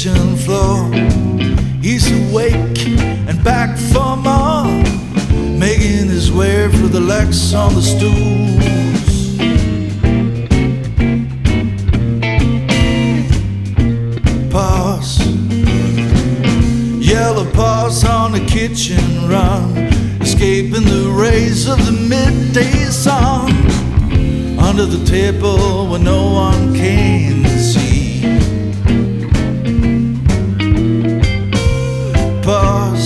kitchen floor. He's awake and back for more, making his way through the legs on the stools. Pause, yellow paws on the kitchen run, escaping the rays of the midday sun, under the table where no one can see. Pause,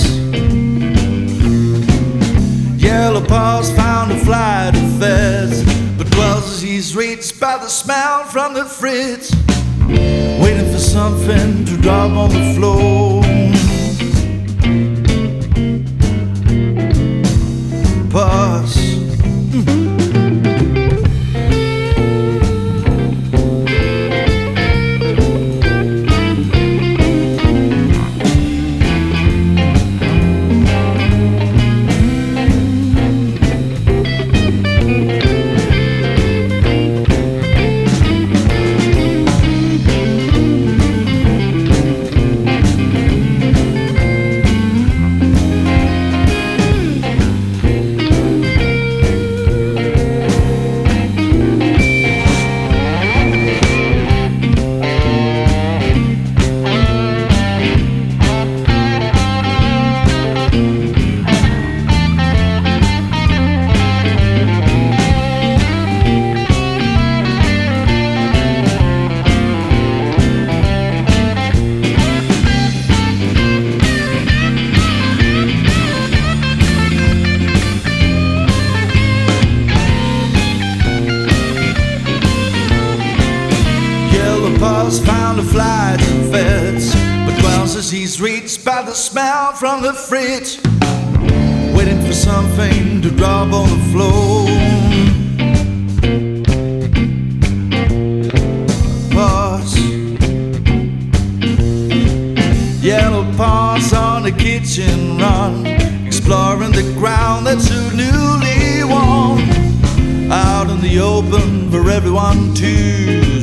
yellow paws found a flight of feds, but dwells as he's reached by the smell from the fridge, waiting for something to drop on the floor. Pause. Paws found a flight of feds, but dwells as he's reached by the smell from the fridge, waiting for something to drop on the floor. Pause, yellow paws on the kitchen run, exploring the ground that's so newly won, out in the open for everyone to